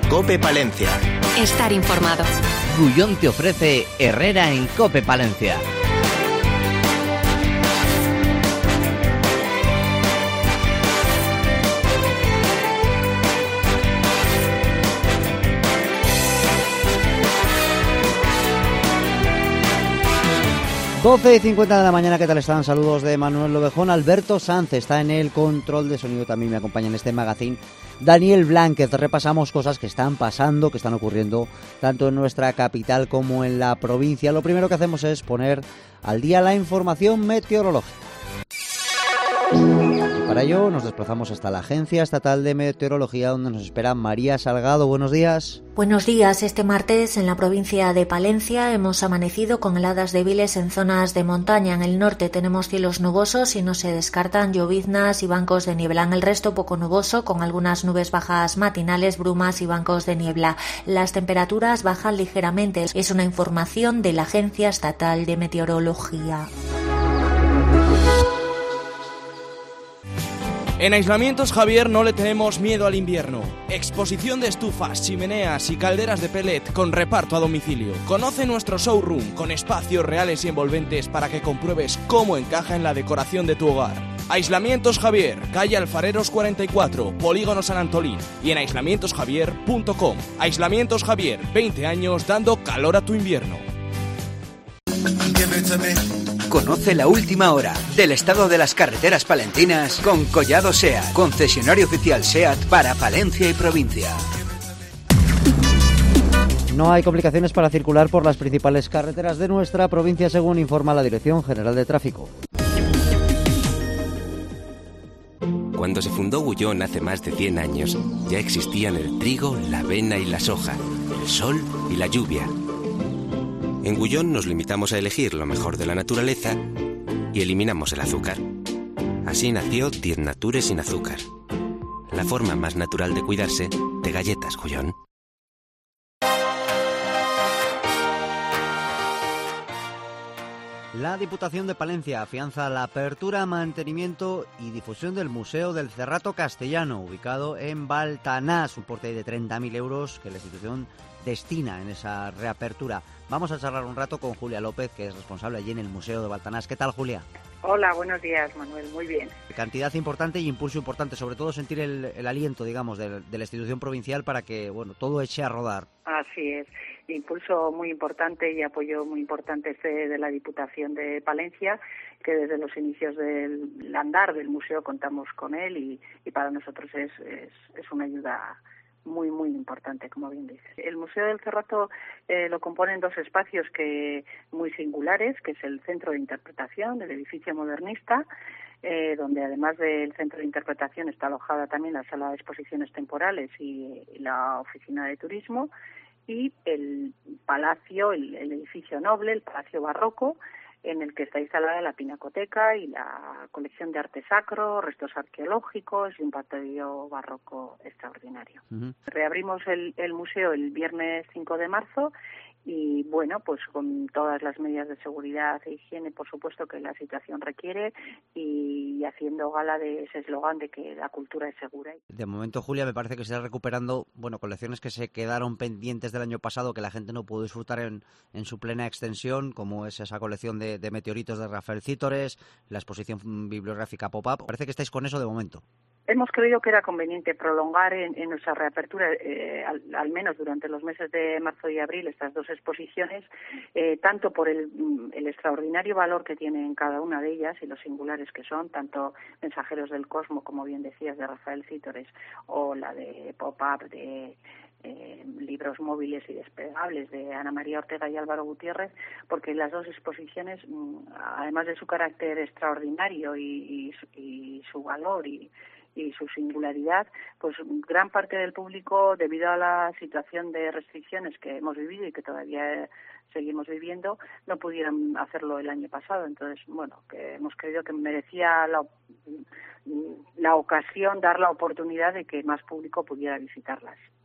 COPE Palencia. Estar informado. Gullón te ofrece Herrera en COPE Palencia. Doce y 50 de la mañana, ¿qué tal están? Saludos de Manuel Lobejón. Alberto Sanz está en el control de sonido, también me acompaña en este magazine Daniel Blánquez. Repasamos cosas que están pasando, que están ocurriendo tanto en nuestra capital como en la provincia. Lo primero que hacemos es poner al día la información meteorológica. Y para ello nos desplazamos hasta la Agencia Estatal de Meteorología, donde nos espera María Salgado. Buenos días. Buenos días. Este martes en la provincia de Palencia hemos amanecido con heladas débiles en zonas de montaña. En el norte tenemos cielos nubosos y no se descartan lloviznas y bancos de niebla. En el resto poco nuboso, con algunas nubes bajas matinales, brumas y bancos de niebla. Las temperaturas bajan ligeramente. Es una información de la Agencia Estatal de Meteorología. En Aislamientos Javier no le tenemos miedo al invierno. Exposición de estufas, chimeneas y calderas de pellet con reparto a domicilio. Conoce nuestro showroom con espacios reales y envolventes para que compruebes cómo encaja en la decoración de tu hogar. Aislamientos Javier, calle Alfareros 44, Polígono San Antolín y en aislamientosjavier.com. Aislamientos Javier, 20 años dando calor a tu invierno. Conoce la última hora del estado de las carreteras palentinas con Collado SEAT, concesionario oficial SEAT para Palencia y provincia. No hay complicaciones para circular por las principales carreteras de nuestra provincia, según informa la Dirección General de Tráfico. Cuando se fundó Gullón hace más de 100 años, ya existían el trigo, la avena y la soja, el sol y la lluvia. En Gullón nos limitamos a elegir lo mejor de la naturaleza y eliminamos el azúcar. Así nació 10 Nature sin azúcar. La forma más natural de cuidarse de galletas Gullón. La Diputación de Palencia afianza la apertura, mantenimiento y difusión del Museo del Cerrato Castellano, ubicado en Baltanás, un porte de 30.000 euros que la institución destina en esa reapertura. Vamos a charlar un rato con Julia López, que es responsable allí en el Museo de Baltanás. ¿Qué tal, Julia? Hola, buenos días, Manuel. Muy bien. Cantidad importante y impulso importante, sobre todo sentir el aliento, digamos, de la institución provincial para que, bueno, todo eche a rodar. Así es. Impulso muy importante y apoyo muy importante de la Diputación de Palencia, que desde los inicios del andar del museo contamos con él y para nosotros es una ayuda muy, muy importante, como bien dices. El Museo del Cerrato lo componen dos espacios muy singulares, que es el Centro de Interpretación, el edificio modernista, donde además del Centro de Interpretación está alojada también la Sala de Exposiciones Temporales y la Oficina de Turismo, y el Palacio, el edificio noble, el Palacio Barroco, en el que está instalada la pinacoteca y la colección de arte sacro, restos arqueológicos y un patio barroco extraordinario. Uh-huh. Reabrimos el museo el viernes 5 de marzo y, bueno, pues con todas las medidas de seguridad e higiene, por supuesto, que la situación requiere y haciendo gala de ese eslogan de que la cultura es segura. De momento, Julia, me parece que se está recuperando, bueno, colecciones que se quedaron pendientes del año pasado, que la gente no pudo disfrutar en su plena extensión, como es esa colección de meteoritos de Rafael Cítores, la exposición bibliográfica Pop-Up. Parece que estáis con eso de momento. Hemos creído que era conveniente prolongar en nuestra reapertura, al menos durante los meses de marzo y abril, estas dos exposiciones, tanto por el extraordinario valor que tienen cada una de ellas y los singulares que son, tanto Mensajeros del Cosmo, como bien decías, de Rafael Cítores, o la de Pop-Up, de libros móviles y despegables de Ana María Ortega y Álvaro Gutiérrez, porque las dos exposiciones, además de su carácter extraordinario y su valor y su singularidad, pues gran parte del público, debido a la situación de restricciones que hemos vivido y que todavía seguimos viviendo, no pudieron hacerlo el año pasado. Entonces, bueno, que hemos creído que merecía la ocasión, dar la oportunidad de que más público pudiera visitarlas.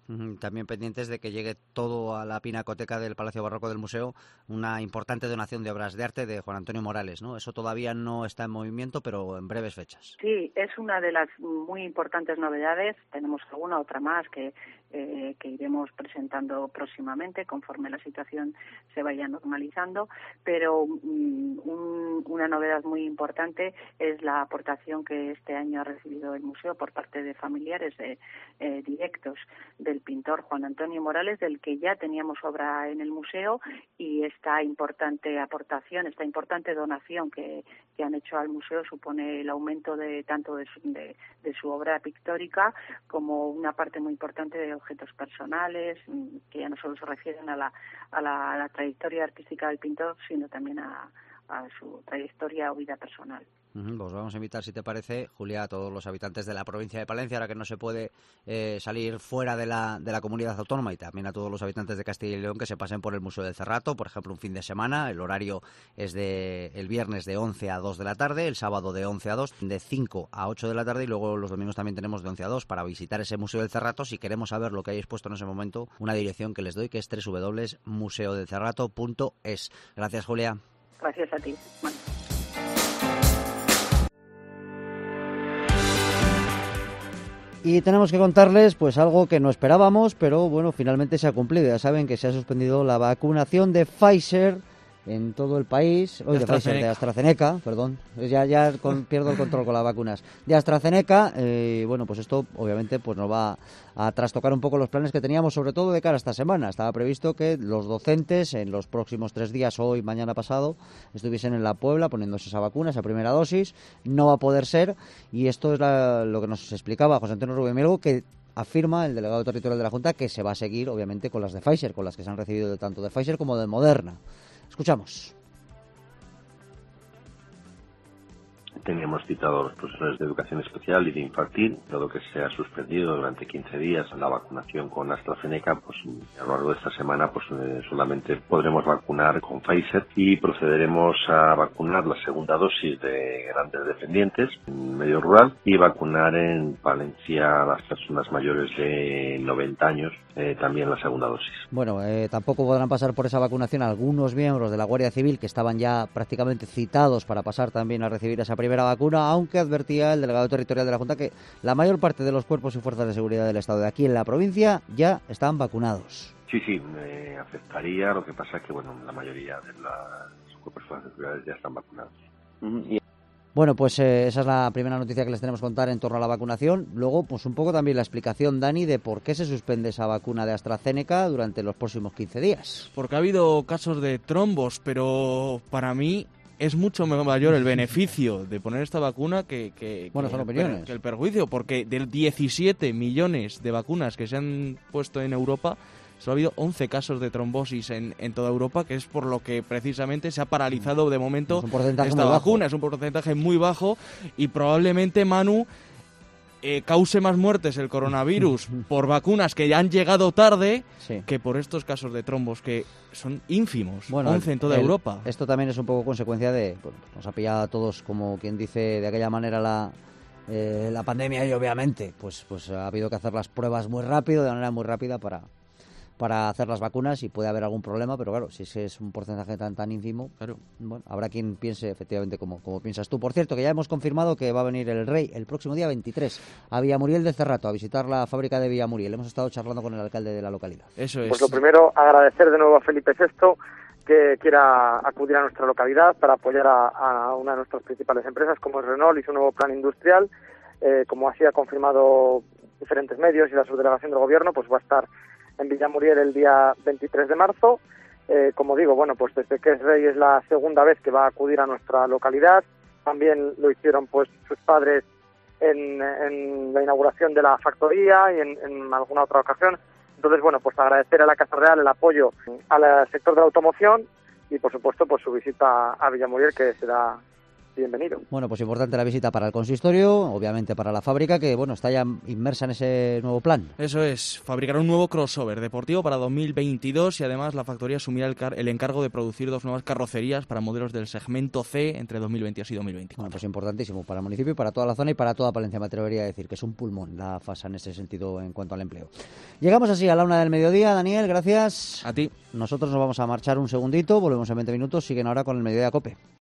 También pendientes de que llegue todo a la pinacoteca del Palacio Barroco del Museo, una importante donación de obras de arte de Juan Antonio Morales, ¿no? Eso todavía no está en movimiento, pero en breves fechas. Sí, es una de las muy importantes novedades. Tenemos alguna otra más que iremos presentando próximamente conforme la situación se vaya normalizando, pero una novedad muy importante es la aportación que este año ha recibido el museo por parte de familiares directos del pintor Juan Antonio Morales, del que ya teníamos obra en el museo, y esta importante aportación, esta importante donación que han hecho al museo supone el aumento de tanto de su obra pictórica como una parte muy importante de objetos personales que ya no solo se refieren a la trayectoria artística del pintor, sino también a su trayectoria o vida personal. Pues vamos a invitar, si te parece, Julia, a todos los habitantes de la provincia de Palencia, ahora que no se puede salir fuera de la comunidad autónoma, y también a todos los habitantes de Castilla y León que se pasen por el Museo del Cerrato, por ejemplo, un fin de semana. El horario es el viernes de 11 a 2 de la tarde, el sábado de 11 a 2, de 5 a 8 de la tarde, y luego los domingos también tenemos de 11 a 2 para visitar ese Museo del Cerrato. Si queremos saber lo que hayáis puesto en ese momento, una dirección que les doy, que es www.museodelcerrato.es. Gracias, Julia. Gracias a ti. Bueno. Y tenemos que contarles pues algo que no esperábamos, pero bueno, finalmente se ha cumplido. Ya saben que se ha suspendido la vacunación de Pfizer en todo el país, de AstraZeneca, perdón, pierdo el control con las vacunas, de AstraZeneca. Bueno, pues esto obviamente pues nos va a trastocar un poco los planes que teníamos, sobre todo de cara a esta semana. Estaba previsto que los docentes en los próximos 3 días, hoy, mañana, pasado, estuviesen en la Puebla poniéndose esa vacuna, esa primera dosis. No va a poder ser, y esto es lo que nos explicaba José Antonio Rubio Mielgo, que afirma el delegado territorial de la Junta que se va a seguir obviamente con las de Pfizer, con las que se han recibido tanto de Pfizer como de Moderna. Escuchamos. Teníamos citado a los profesores de educación especial y de infantil, dado que se ha suspendido durante 15 días la vacunación con AstraZeneca, pues a lo largo de esta semana pues solamente podremos vacunar con Pfizer, y procederemos a vacunar la segunda dosis de grandes dependientes en medio rural, y vacunar en Palencia a las personas mayores de 90 años también la segunda dosis. Bueno, tampoco podrán pasar por esa vacunación algunos miembros de la Guardia Civil que estaban ya prácticamente citados para pasar también a recibir esa primera vacuna, aunque advertía el delegado territorial de la Junta que la mayor parte de los cuerpos y fuerzas de seguridad del Estado de aquí en la provincia ya están vacunados. Sí, afectaría, lo que pasa es que bueno, la mayoría de los cuerpos y fuerzas de seguridad ya están vacunados. Bueno, pues esa es la primera noticia que les tenemos que contar en torno a la vacunación. Luego, pues un poco también la explicación, Dani, de por qué se suspende esa vacuna de AstraZeneca durante los próximos 15 días. Porque ha habido casos de trombos, pero para mí es mucho mayor el beneficio de poner esta vacuna que son opiniones, que el perjuicio, porque de 17 millones de vacunas que se han puesto en Europa, solo ha habido 11 casos de trombosis en toda Europa, que es por lo que precisamente se ha paralizado de momento esta vacuna. Es un porcentaje muy bajo, y probablemente, Manu, cause más muertes el coronavirus por vacunas que ya han llegado tarde, sí, que por estos casos de trombos que son ínfimos, 11 en toda Europa. Esto también es un poco consecuencia de, nos ha pillado a todos, como quien dice, de aquella manera la pandemia, y obviamente pues ha habido que hacer las pruebas muy rápido, de manera muy rápida para hacer las vacunas, y puede haber algún problema, pero claro, si ese es un porcentaje tan ínfimo, claro, bueno, habrá quien piense efectivamente como piensas tú. Por cierto, que ya hemos confirmado que va a venir el Rey el próximo día 23 a Villamuriel de Cerrato, a visitar la fábrica de Villamuriel. Hemos estado charlando con el alcalde de la localidad. Eso es. Pues lo primero, agradecer de nuevo a Felipe VI que quiera acudir a nuestra localidad para apoyar a una de nuestras principales empresas, como es Renault y su nuevo plan industrial. Como así ha confirmado diferentes medios y la subdelegación del gobierno, pues va a estar en Villamuriel el día 23 de marzo. Como digo, bueno, pues desde que es Rey es la segunda vez que va a acudir a nuestra localidad. También lo hicieron pues sus padres en la inauguración de la factoría y en alguna otra ocasión. Entonces, bueno, pues agradecer a la Casa Real el apoyo al sector de la automoción, y por supuesto pues su visita a Villamuriel, que será bienvenido. Bueno, pues importante la visita para el consistorio, obviamente para la fábrica, que bueno, está ya inmersa en ese nuevo plan. Eso es, fabricará un nuevo crossover deportivo para 2022 y además la factoría asumirá el encargo de producir 2 nuevas carrocerías para modelos del segmento C entre 2022 y 2024. Bueno, pues importantísimo para el municipio y para toda la zona y para toda Palencia. Me atrevería a decir que es un pulmón la FASA en ese sentido en cuanto al empleo. Llegamos así a la 1 del mediodía, Daniel, gracias. A ti. Nosotros nos vamos a marchar un segundito, volvemos en 20 minutos, siguen ahora con el Mediodía Cope.